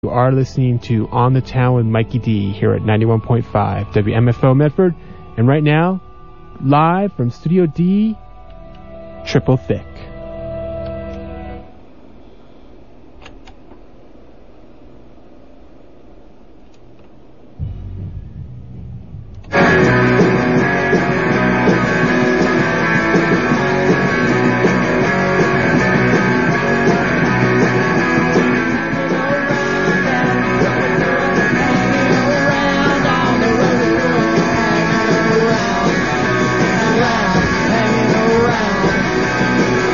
You are listening to On the Town with Mikey D here at 91.5 WMFO Medford. And right now, live from Studio D, Triple Thick. Hanging around.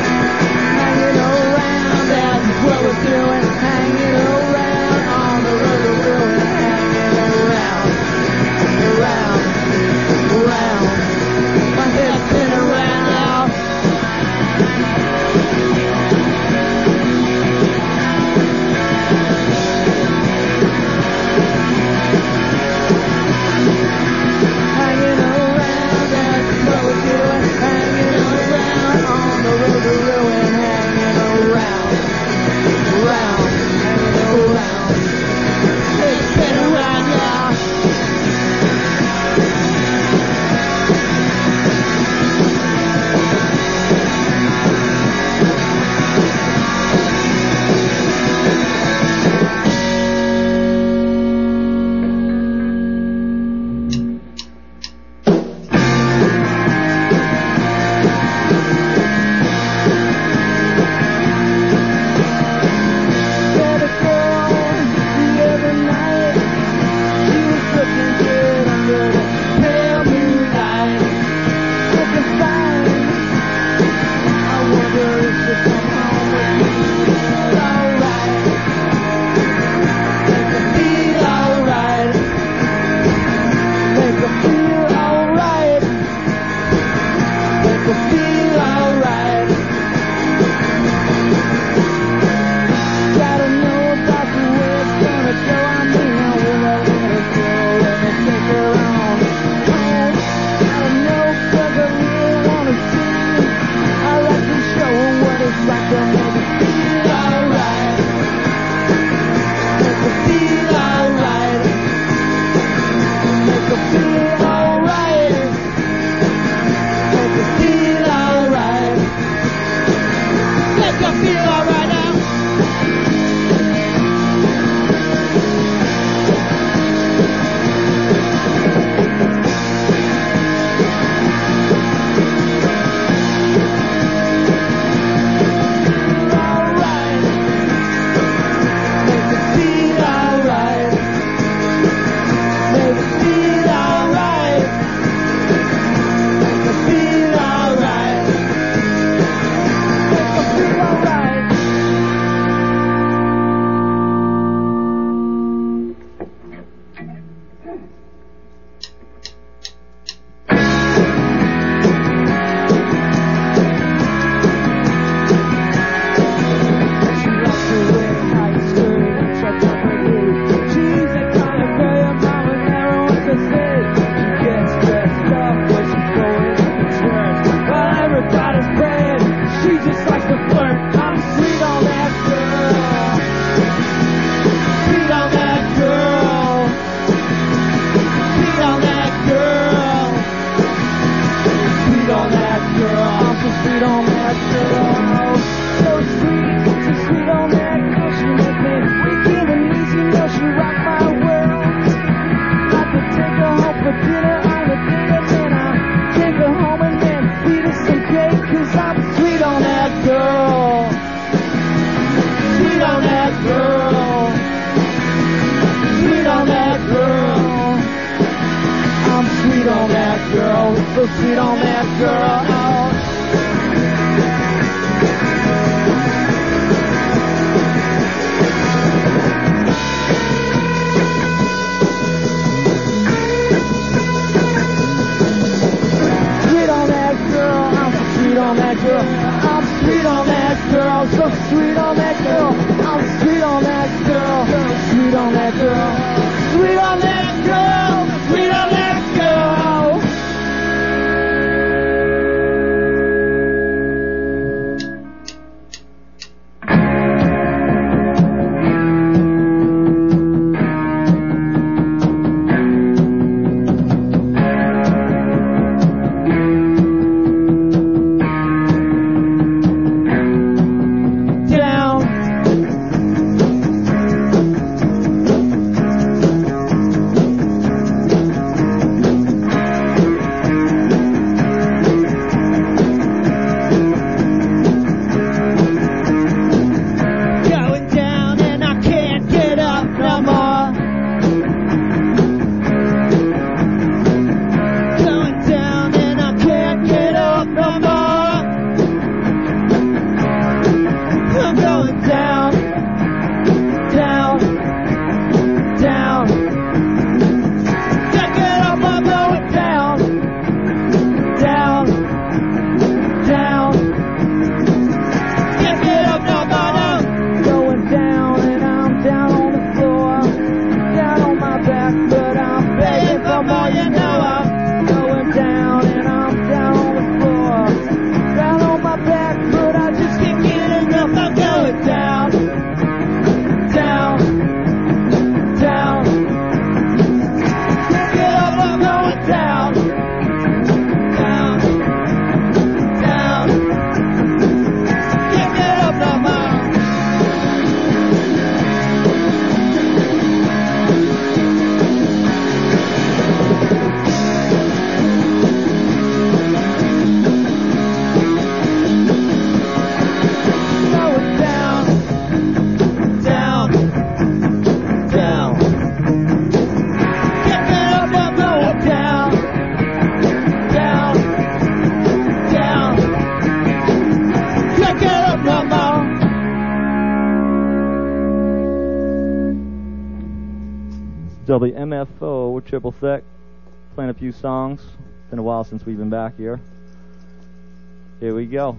WMFO Triple Thick, playing a few songs. Been a while since we've been back here. Here we go.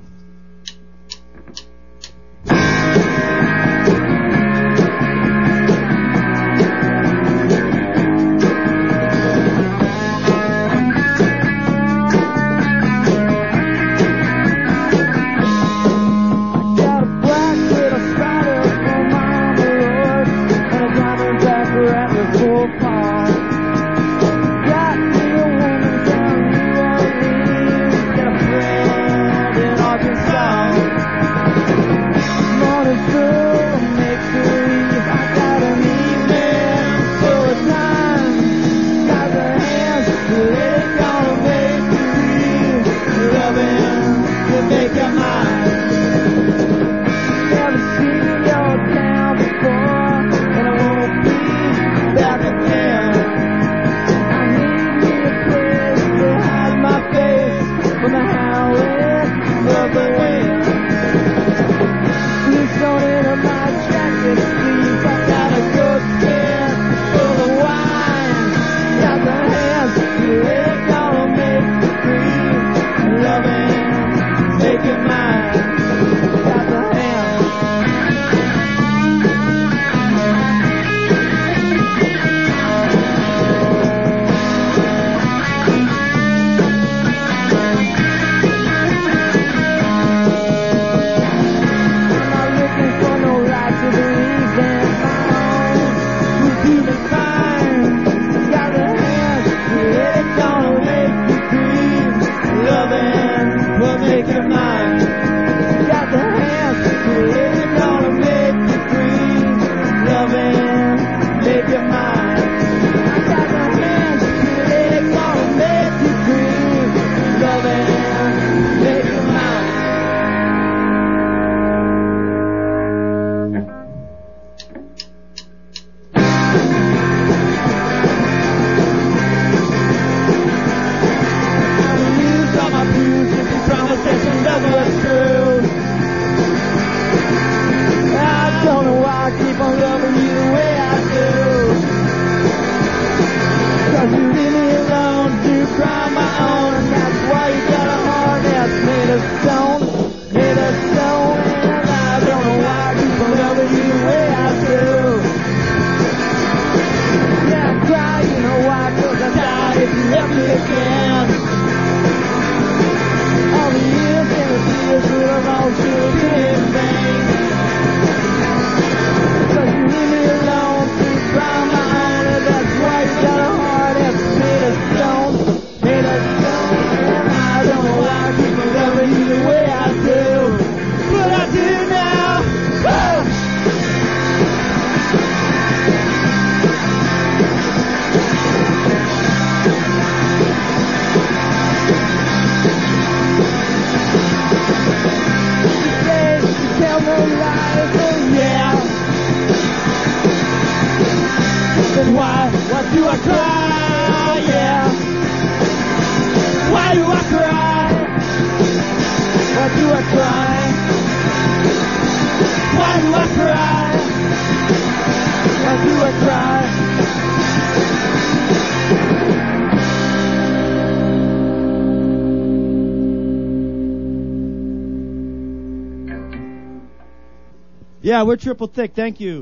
Yeah, we're Triple Thick. Thank you.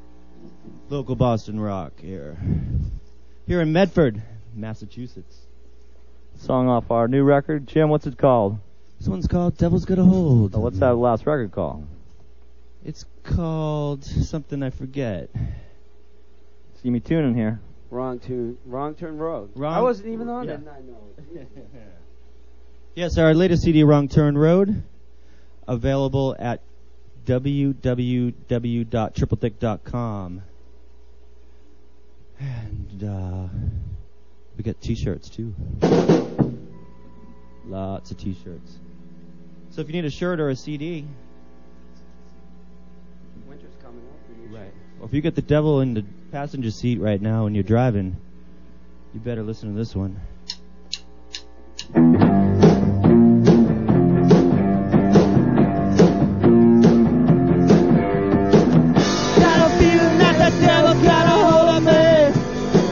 Local Boston rock here in Medford, Massachusetts. Song off our new record. Jim, what's it called? This one's called Devil's Got a Hold. Oh, what's that last record called? It's called something I forget. See me tuning here. Wrong Turn Road. Wrong. I wasn't even on Yeah. it. I know. Yes, our latest CD, Wrong Turn Road, available at www.triplethick.com. And we got t-shirts too. Lots of t-shirts. So if you need a shirt or a CD, Winter's coming up. right. Well, if you get the devil in the passenger seat right now and you're driving, you better listen to this one. Got a feeling that the devil got a hold of me.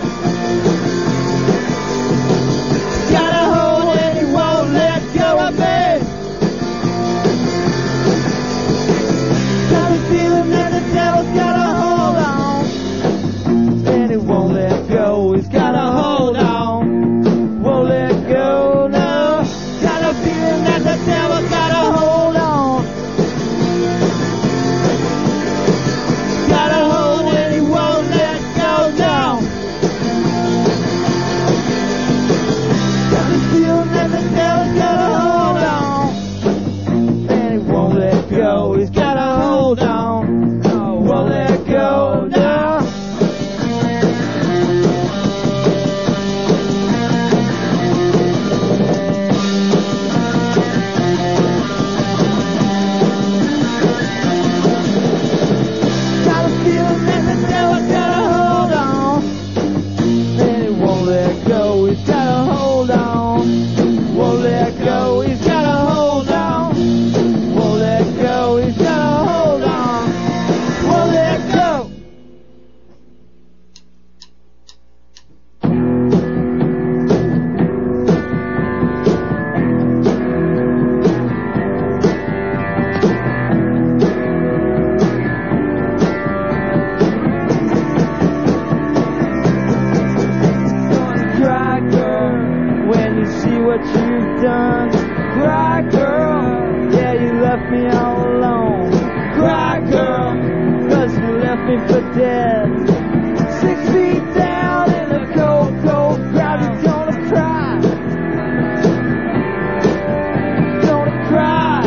what you've done. Cry, girl, yeah, you left me all alone. Cry, girl, 'cause you left me for dead. 6 feet down in the cold, cold crowd, you're gonna cry. Gonna cry.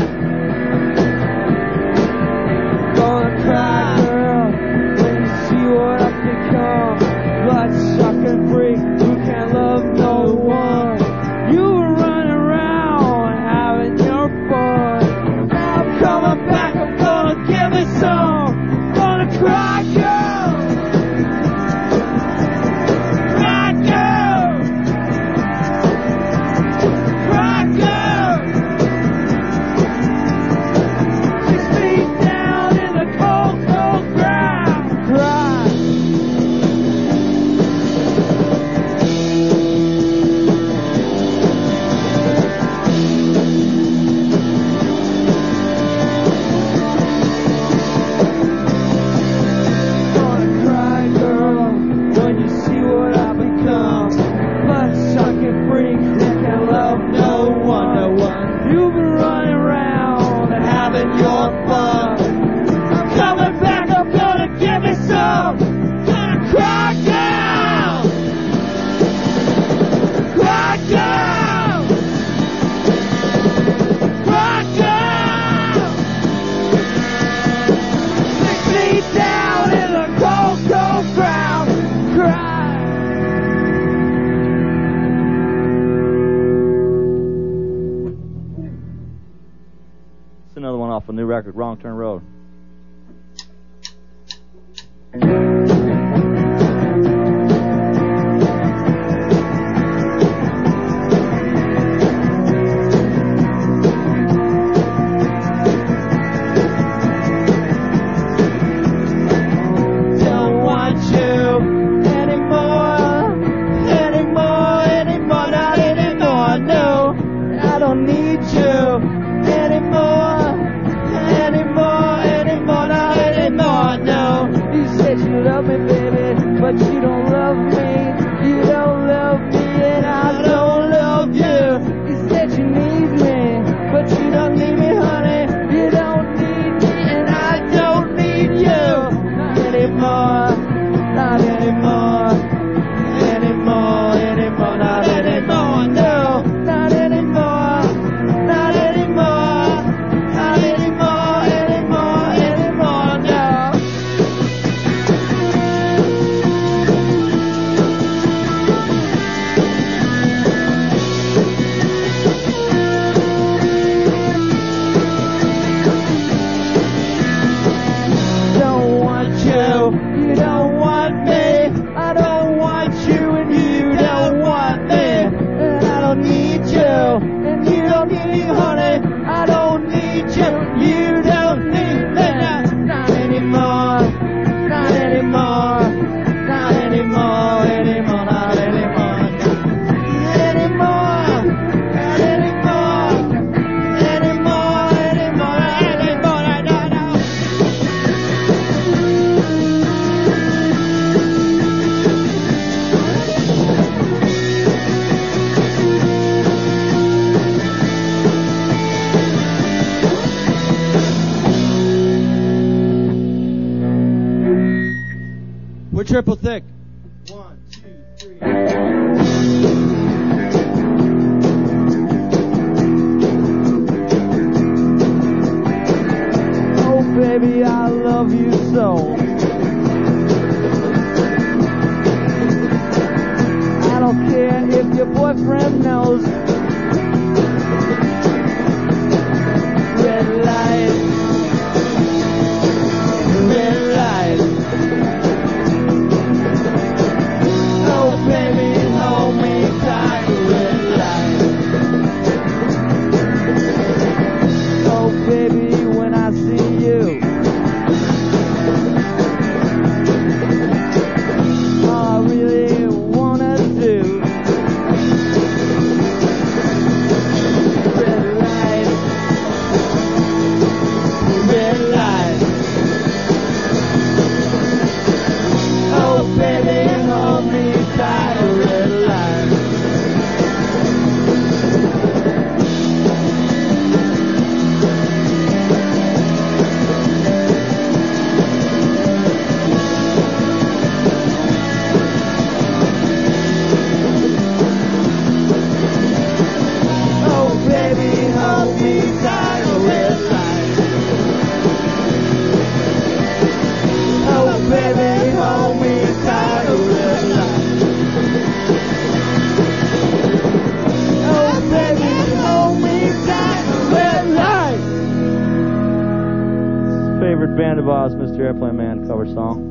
Gonna cry, girl, when you see what I've become. Bloodsuck and freak who can't love no one. You were running around having your fun. Now I'm coming back, I'm gonna give it some. Gonna cry, girl. Cry, girl. Cry, girl. 6 feet down in the cold, cold ground. Cry. Gonna cry, girl, when you see what I've become. Blood-sucking freak that can love no one, no one. You've been running around and having your fun. I'm coming back, I'm gonna give it some. Gonna cry, girl. Cry, girl. Cry, girl. 6 feet down in the cold, cold ground. Cry. It's another one off a new record, Wrong Turn Road. Don't want you anymore, anymore, anymore, not anymore, no. I don't need you anymore, anymore, anymore, not anymore, no. You said you love me, baby, but you don't love me. You don't love me and I don't love you. You said you need me, but you don't need me, honey. You don't need me and I don't need you. Not anymore, not anymore, anymore, anymore, not anymore, no. Not anymore, not anymore, not anymore, anymore, anymore, no. Don't want you, you don't want me. I don't want you and you don't want me. And I don't need you, and you don't need me, honey. I don't need you, you don't need me. Not anymore, not anymore, not anymore, anymore, not anymore. Anymore, not anymore, anymore, anymore, anymore, no, no. We're triple thick. 1, 2, 3. Oh, baby, I love you so. I don't care if your boyfriend knows. Red light, red light. Oh, baby, hold me tight. Red light. Oh, baby, when I see you, all I really wanna do Band of Oz, Mr. Airplane Man cover song.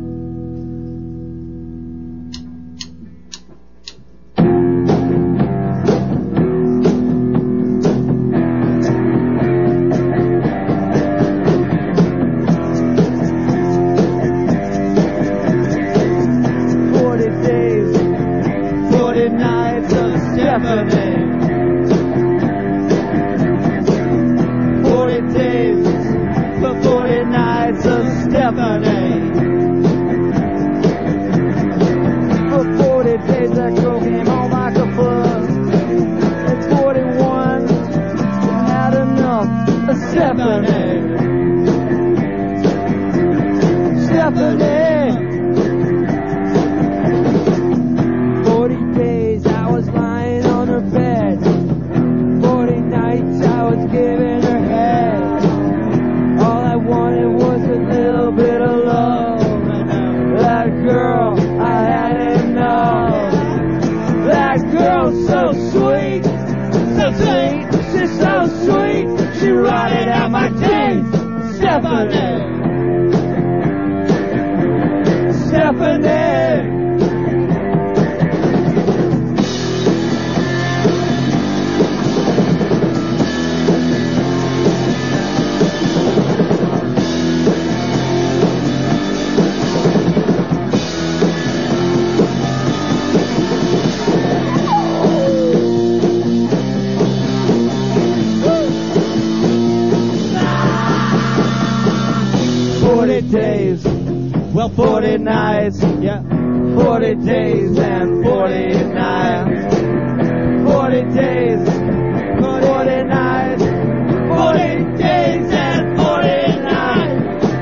Well, 40 nights, yeah, 40 days and 40 nights. 40 days, 40 nights, 40 days and 40 nights.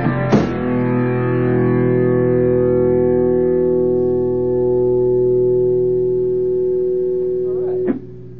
All right.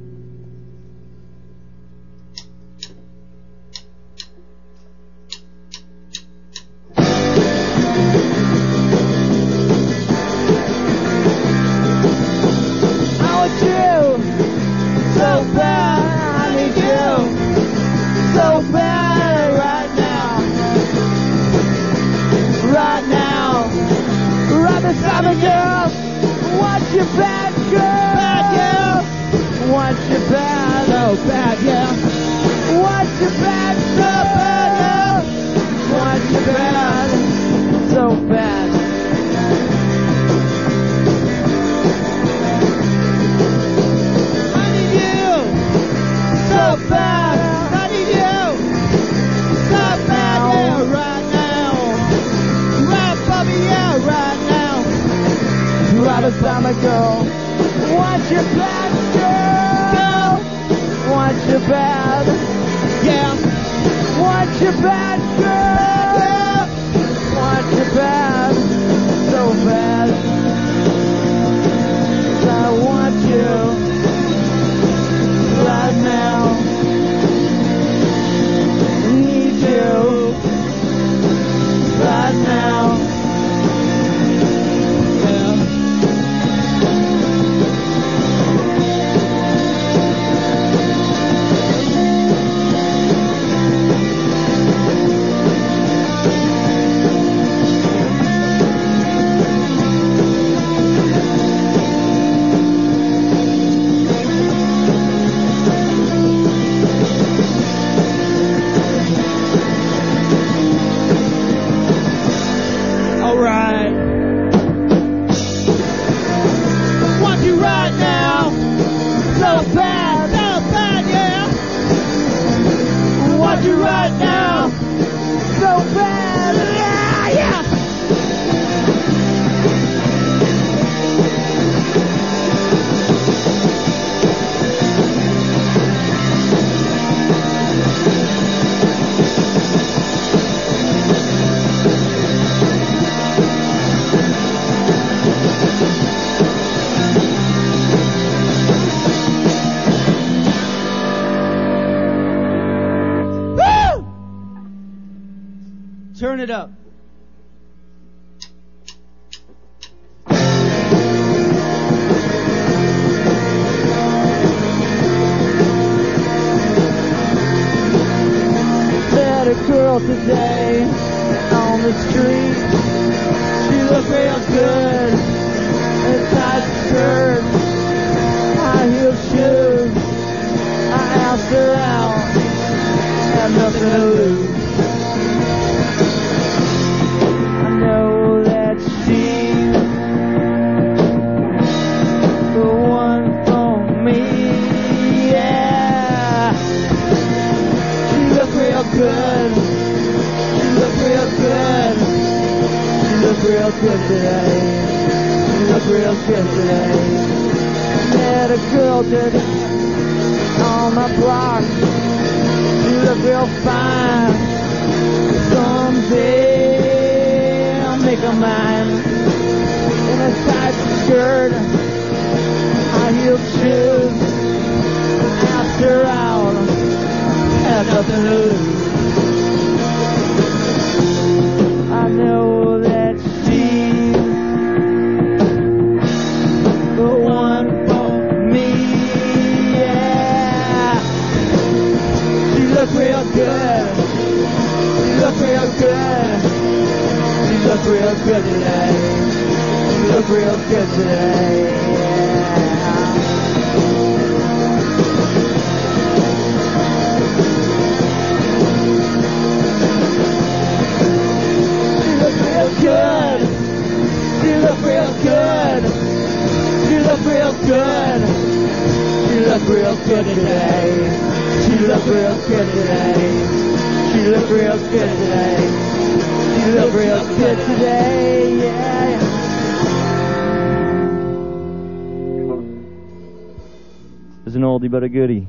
'Turn It Up. Met a girl today on look real good today. Met a girl today on my block. She look real fine. Someday I'll make her mine. In a tight skirt, high-heeled shoes. Asked her out, had nothing to lose. I know that she's the one for me, yeah. She look real good. She look real good. She look real good today. She look real good today, yeah. Good. She look real good. She look real good. She look real good today. She look real good today. She look real good today. She look real good today. Yeah. It's an oldie but a goodie.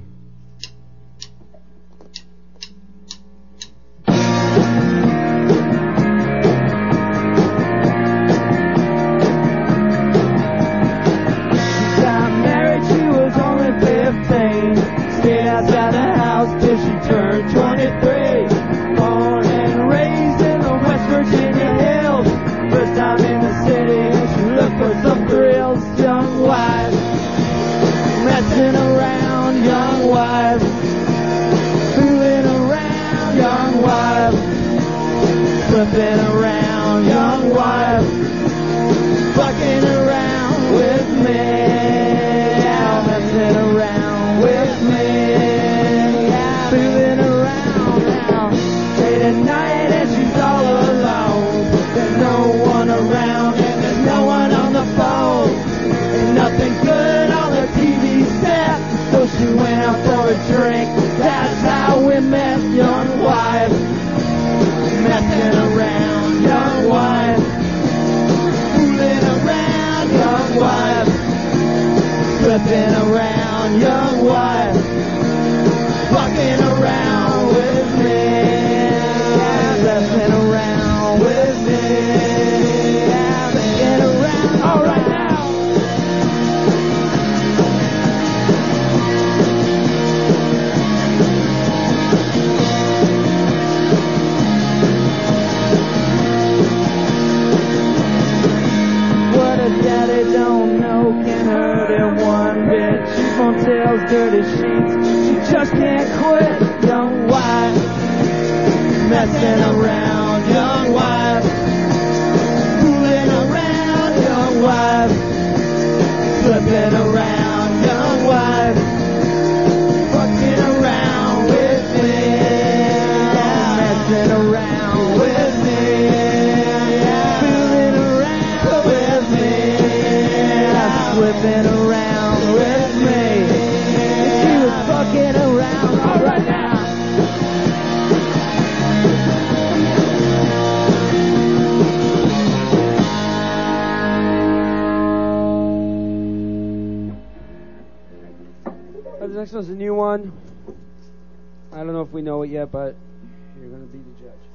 Flipping around, young wife, fucking around with me, yeah, messing around with me, yeah, fooling around now, late at night and she's all alone, there's no one around and there's no one on the phone, ain't nothing good on the TV set, so she went out for a drink, that's how we met, young wife. Messing around, young wife. Fooling around, young wife. Flipping around, young wife. Fucking around with me. Yeah, messing around with me. Yeah, messing around. All right now. Daddy don't know can hurt him one bit. Cheap motels, dirty sheets. She just can't quit. Young wife, messing around. Young wife, fooling around. Young wife, flipping around. Young wife, fucking around with me. Yeah, messing around with me. Flipping around with me. She was fucking around all right now. The next one's a new one. I don't know if we know it yet, but you're going to be the judge.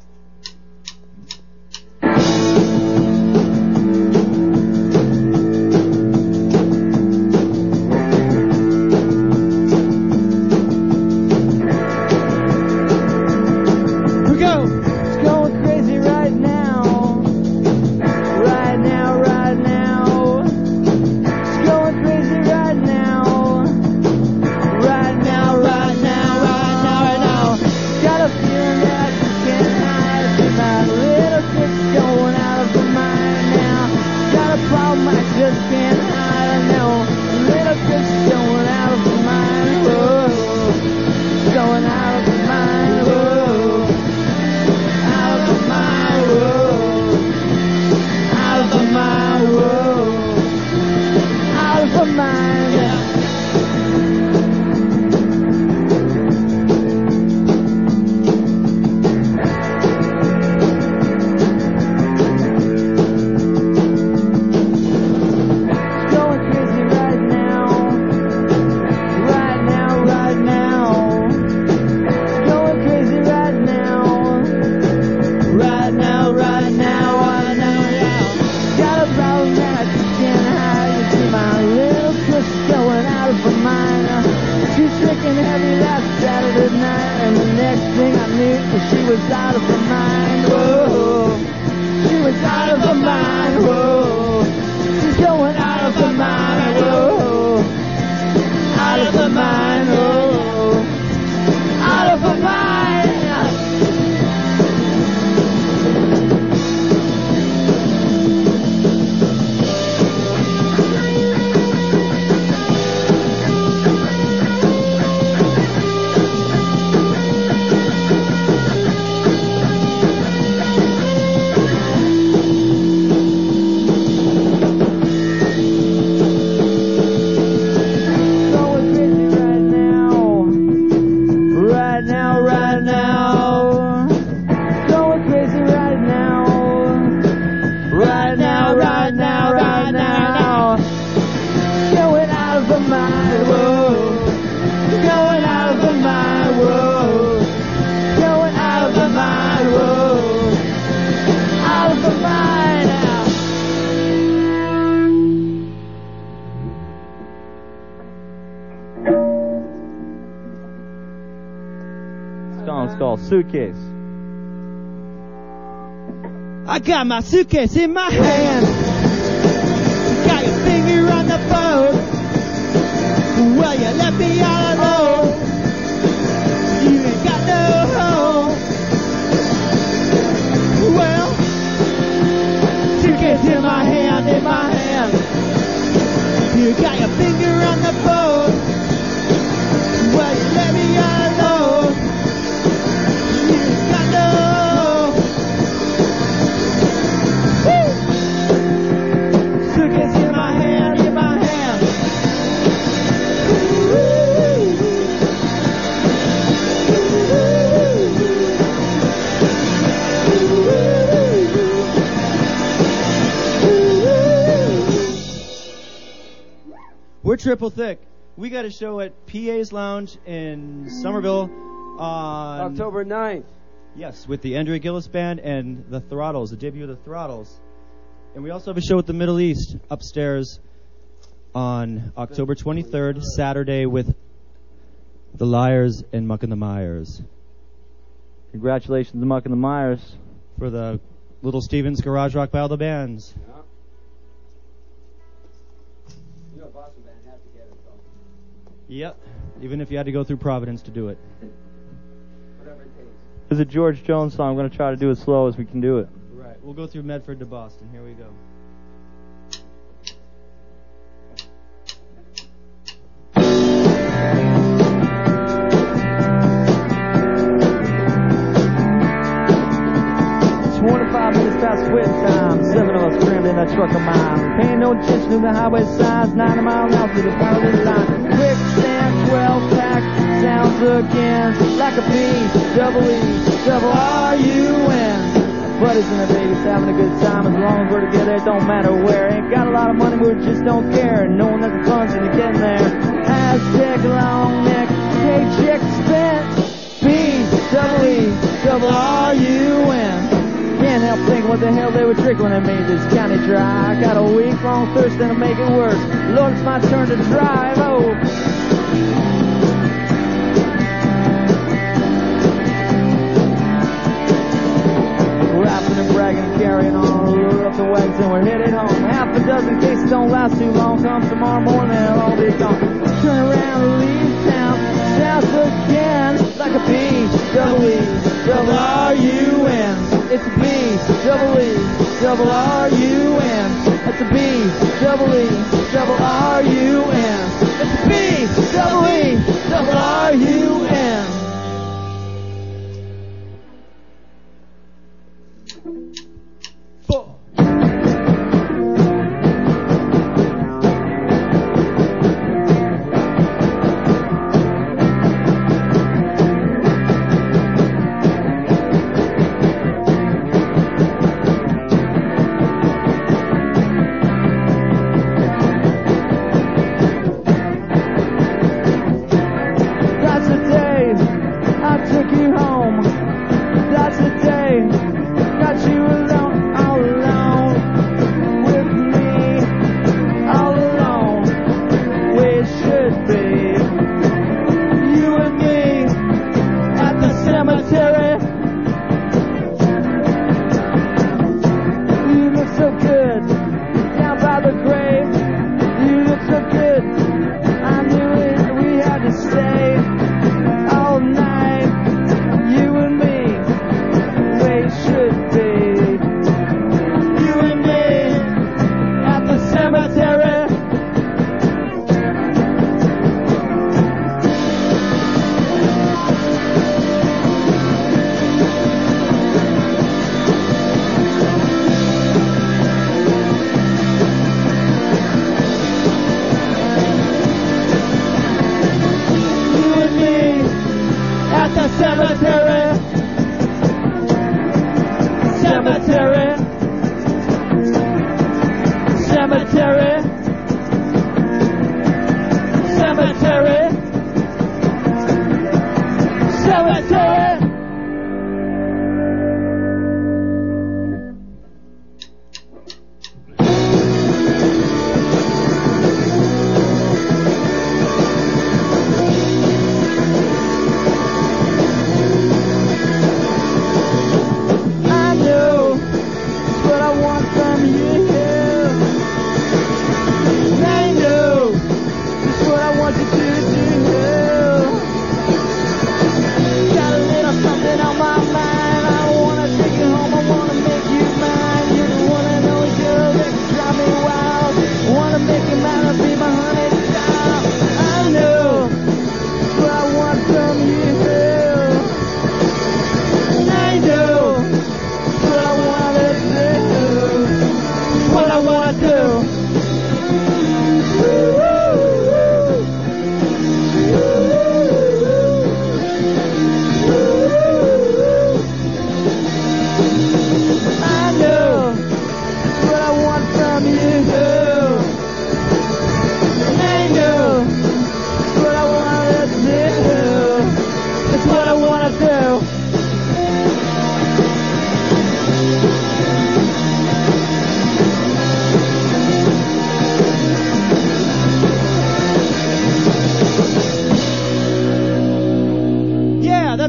called Suitcase. I got my suitcase in my hand. Got your finger on the boat. Well, you left me all alone. You ain't got no home. Well, suitcase in my hand, in my hand. You got your finger on the boat. Well, you left me all alone. You ain't got no home. Suitcase in my hand, in my hand. We're triple thick. We got a show at PA's Lounge in Somerville on October 9th. Yes, with the Andrea Gillis Band and the Throttles, the debut of the Throttles. And we also have a show at the Middle East upstairs on October 23rd, Saturday, with the Liars and Muck and the Myers. Congratulations to Muck and the Myers. For the Little Stevens Garage Rock Battle of the Bands. You know, Boston band has to get it, though. Yep, even if you had to go through Providence to do it. Whatever it takes. This is a George Jones song. I'm going to try to do it slow as we can do it. Right, we'll go through Medford to Boston. Here we go. Quit time. 7 of us crammed in a truck of mine. Paying no attention to the highway signs. 90 miles an hour through the power line. Quicksand, 12 pack, sounds again. Like a P, double E, double R-U-N. Buddies and their babies having a good time. As long as we're together, it don't matter where. Ain't got a lot of money, but we just don't care. Knowing that the fun's gonna get in there. Aztec, long neck, paycheck spent. B, double E, double R-U-N. Can't help thinking what the hell they were drinking when they made this county dry. I got a week-long thirst and to make it worse. Lord, it's my turn to drive. Oh. Rapping and bragging and carrying on. Load up the wagons and we're headed home. Half a dozen cases don't last too long. Come tomorrow morning, they'll all be gone. Turn around and leave town. South again. Like a B, double E, double R-U-N. It's a B, double E, double R-U-N. It's a B, double E, double R-U-N. It's a B, double E, double R-U-N. Four.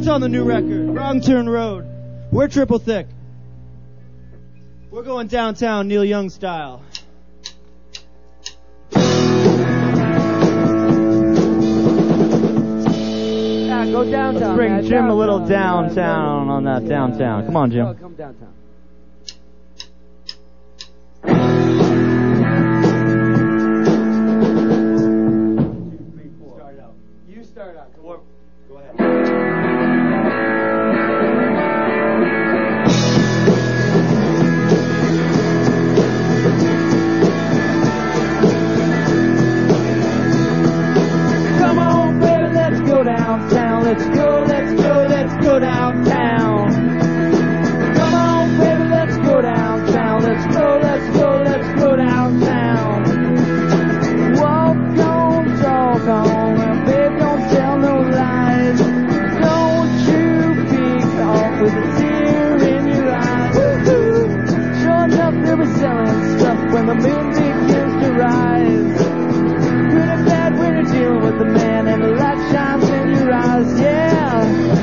on the new record, Wrong Turn Road. We're Triple Thick. We're going downtown Neil Young style. Yeah, go downtown. Let's bring man. Jim a little Downtown. downtown on that downtown. Come on, Jim. Oh, come downtown. You start out. Come on. Go ahead. Come on, baby, let's go downtown. Let's go, let's go, let's go downtown. Come on, baby, let's go downtown. Let's go, let's go, let's go downtown. Walk on, talk on, and babe, don't tell no lies. Don't you peek off with a tear in your eyes. Woo-hoo. Sure enough, they'll be selling stuff when the moon begins to rise. Pretty bad when you're dealing with the man and the light shines in your eyes, yeah.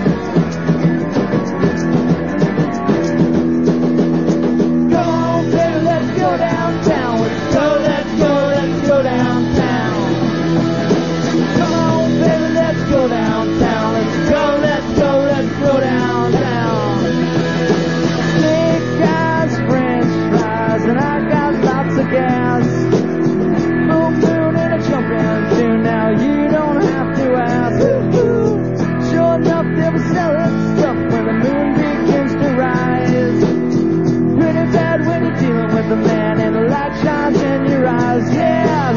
Come on, baby, let's go downtown. Let's go, let's go, let's go downtown. Come on, baby, let's go downtown. Let's go, let's go, let's go downtown. Snake eyes, french fries, and I got lots of gas. Full moon and a jumping tune, now you don't have to ask. Woo-hoo. Sure enough, they'll be selling stuff when the moon begins to rise. Pretty bad when you're dealing with the man and the light shines in your eyes, yeah.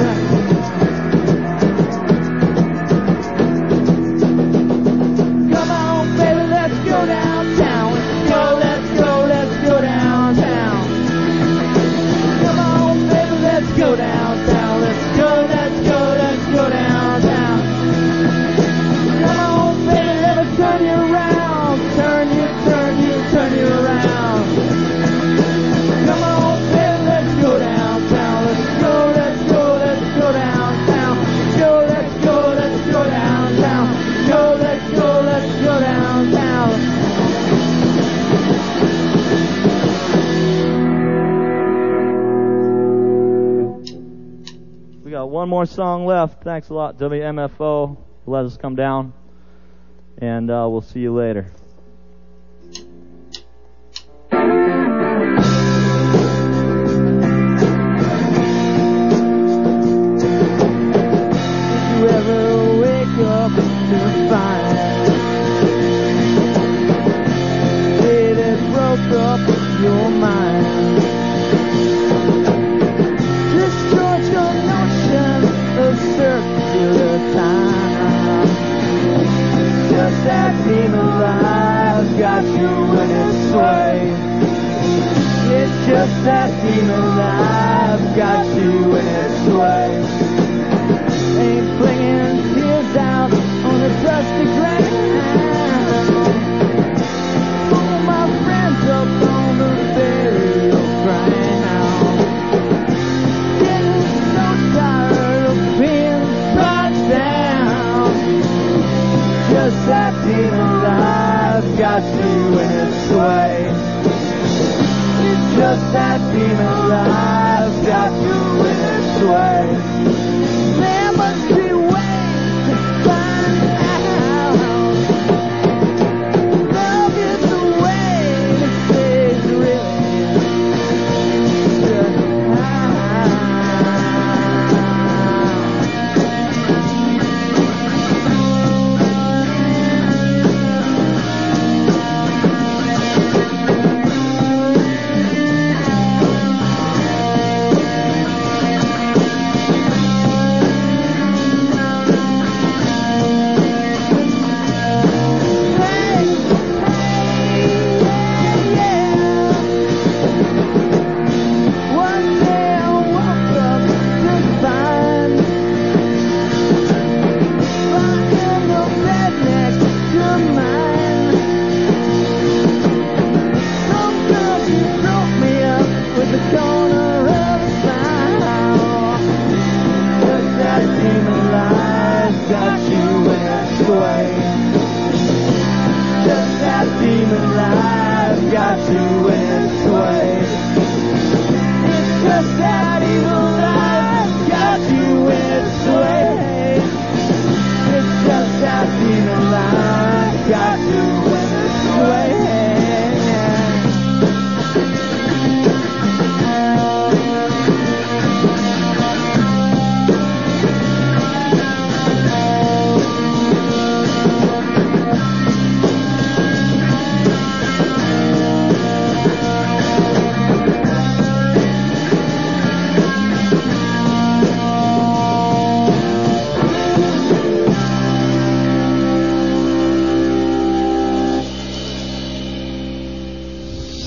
Come on, baby, let's go downtown. Let's go, let's go, let's go downtown. Come on, baby, let's go downtown. Let's go, let's go, let's go downtown. Come on, baby, let me turn you around. Turn you, turn you, turn you around. Come on, baby, let's go downtown. Let's go, let's go, let's go downtown. Go, let's go, let's go downtown. Go, let's go, let's go downtown. We got one more song left. Thanks a lot, WMFO. Let us come down, and we'll see you later. Did you ever wake up to find it has broke up your mind? Destroyed your notion of circular time. Just that being alive.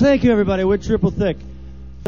Thank you, everybody. We're Triple Thick.